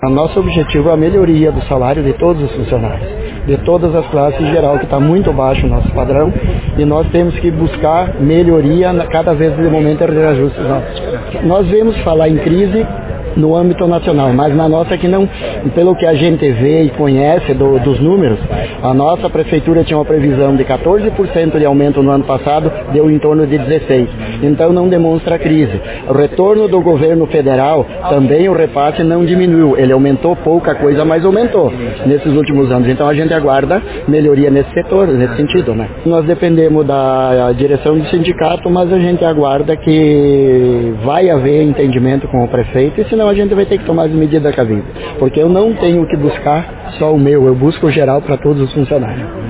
O nosso objetivo é a melhoria do salário de todos os funcionários, de todas as classes em geral, que está muito baixo o nosso padrão, e nós temos que buscar melhoria cada vez de momento de reajustes nossos. Nós vemos falar em crise no âmbito nacional, mas na nossa aqui não, pelo que a gente vê e conhece dos números, a nossa prefeitura tinha uma previsão de 14% de aumento no ano passado, deu em torno de 16%, então não demonstra crise. O retorno do governo federal, também o repasse não diminuiu, ele aumentou pouca coisa, mas aumentou nesses últimos anos, então a gente aguarda melhoria nesse setor, nesse sentido, né? Nós dependemos da direção do sindicato, mas a gente aguarda que vai haver entendimento com o prefeito, e senão a gente vai ter que tomar as medidas cabíveis, porque eu não tenho que buscar só o meu, eu busco o geral para todos os funcionários.